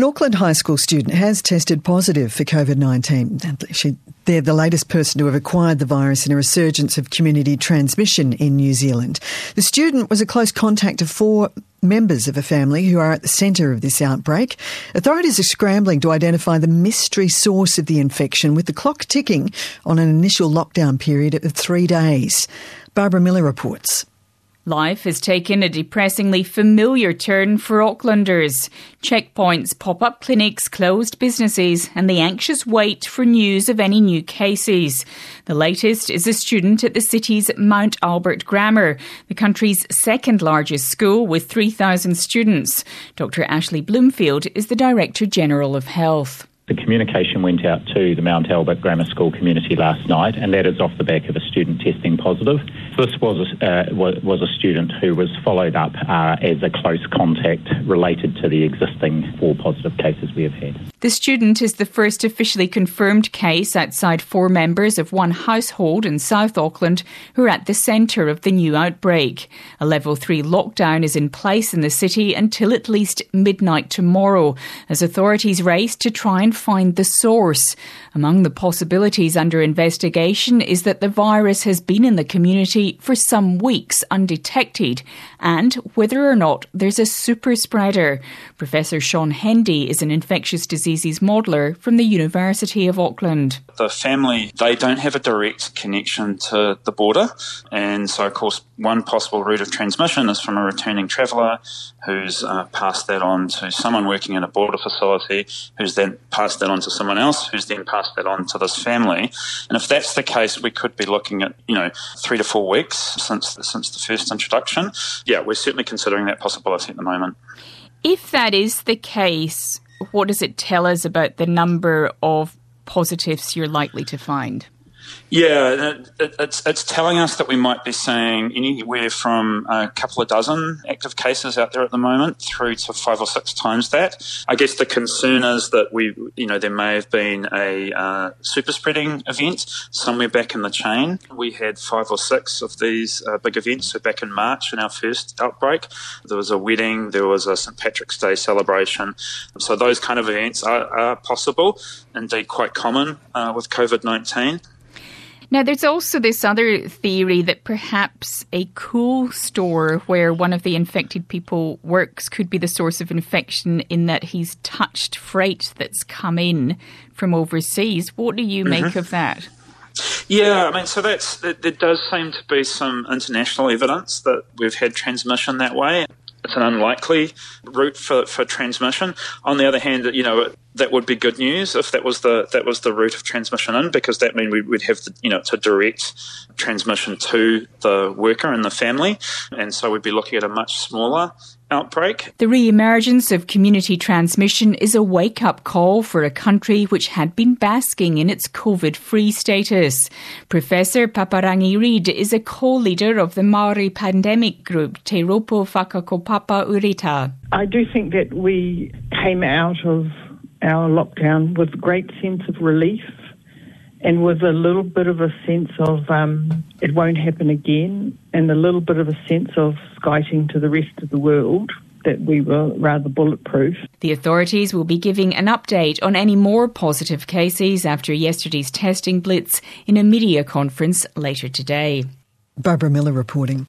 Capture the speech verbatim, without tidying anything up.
An Auckland high school student has tested positive for COVID nineteen. She, they're the latest person to have acquired the virus in a resurgence of community transmission in New Zealand. The student was a close contact of four members of a family who are at the centre of this outbreak. Authorities are scrambling to identify the mystery source of the infection, with the clock ticking on an initial lockdown period of three days. Barbara Miller reports. Life has taken a depressingly familiar turn for Aucklanders. Checkpoints, pop-up clinics, closed businesses and the anxious wait for news of any new cases. The latest is a student at the city's Mount Albert Grammar, the country's second largest school with three thousand students. Doctor Ashley Bloomfield is the Director General of Health. The communication went out to the Mount Albert Grammar School community last night, and that is off the back of a student testing positive. This was a, uh, was a student who was followed up uh, as a close contact related to the existing four positive cases we have had. The student is the first officially confirmed case outside four members of one household in South Auckland who are at the centre of the new outbreak. A level three lockdown is in place in the city until at least midnight tomorrow, as authorities race to try and find the source. Among the possibilities under investigation is that the virus has been in the community for some weeks undetected, and whether or not there's a super spreader. Professor Sean Hendy is an infectious diseases modeller from the University of Auckland. The family, they don't have a direct connection to the border, and so of course one possible route of transmission is from a returning traveller who's uh, passed that on to someone working in a border facility, who's then passed that on to someone else, who's then passed that on to this family. And if that's the case, we could be looking at, you know, three to four weeks since since the first introduction. Yeah, we're certainly considering that possibility at the moment. If that is the case, what does it tell us about the number of positives you're likely to find? Yeah, it, it's it's telling us that we might be seeing anywhere from a couple of dozen active cases out there at the moment through to five or six times that. I guess the concern is that we, you know, there may have been a uh, super spreading event somewhere back in the chain. We had five or six of these uh, big events. So back in March in our first outbreak, there was a wedding, there was a Saint Patrick's Day celebration. So those kind of events are, are possible, indeed quite common uh, with COVID nineteen. Now, there's also this other theory that perhaps a cool store where one of the infected people works could be the source of infection, in that he's touched freight that's come in from overseas. What do you mm-hmm. make of that? Yeah, I mean, so that's there does seem to be some international evidence that we've had transmission that way. It's an unlikely route for, for transmission. On the other hand, you know, that would be good news if that was the that was the route of transmission in, because that means we would have the, you know, to direct transmission to the worker and the family, and so we'd be looking at a much smaller outbreak. The re-emergence of community transmission is a wake-up call for a country which had been basking in its COVID-free status. Professor Paparangi Reid is a co-leader of the Māori pandemic group Te Ropo Whakakopapa Ureta. I do think that we came out of our lockdown with a great sense of relief and with a little bit of a sense of um, it won't happen again, and a little bit of a sense of skiting to the rest of the world, that we were rather bulletproof. The authorities will be giving an update on any more positive cases after yesterday's testing blitz in a media conference later today. Barbara Miller reporting.